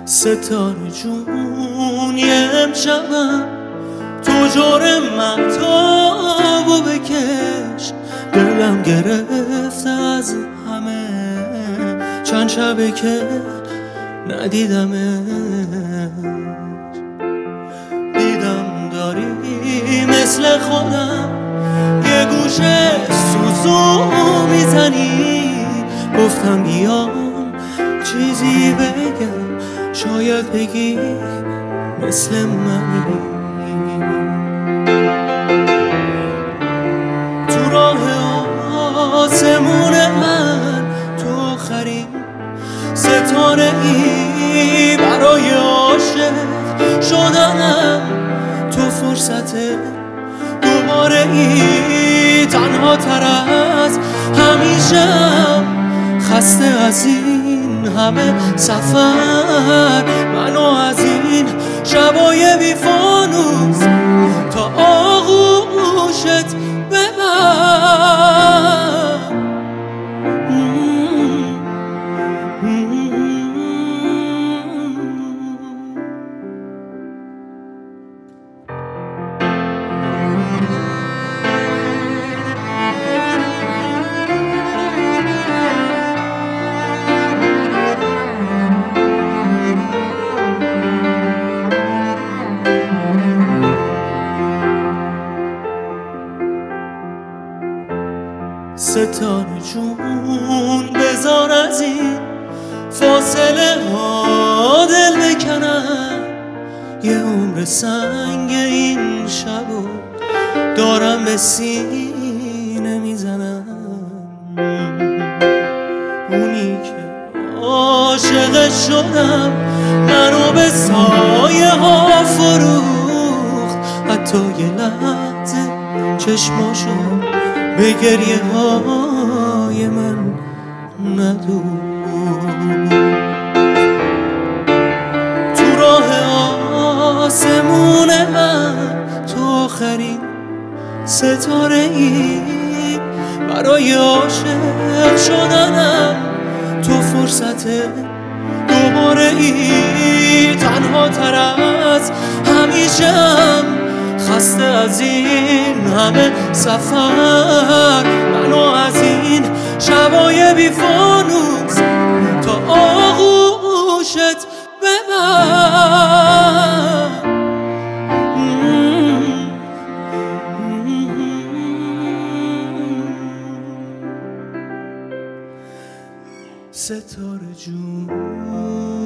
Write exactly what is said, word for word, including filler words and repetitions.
ستاره جون یه امشبم تو جور مهتابو بکش، دلم گرفته از همه چند شبه که ندیدمش. دیدم داری مثل خودم یه گوشه سوزو میزنی، گفتم بیام چیزی بگم شاید بگی مثل منی. تو راه آسمون من تو آخرین ستاره ای، برای عاشق شدنم تو فرصت دوباره ای. تنها تر از همیشم، خسته از این همه سفر، منو از این شبای بی فانوس تا آغوشت ببر. ستاره جون بذار از این فاصله ها دل بکنم، یه عمر سنگ این شبو دارم به سینه میزنم. اونی که عاشق شدم منو به سایه ها فروخت، حتی یه لحظه چشماشو به گریه های من ندوخت. تو راه آسمون من تو آخرین ستاره ای، برای عاشق شدنم تو فرصت دوباره ای. تنها تر از همیشم، خسته از این همه سفر، منو از این شبای بی فانوس تا آغوشت ببر. ستاره جون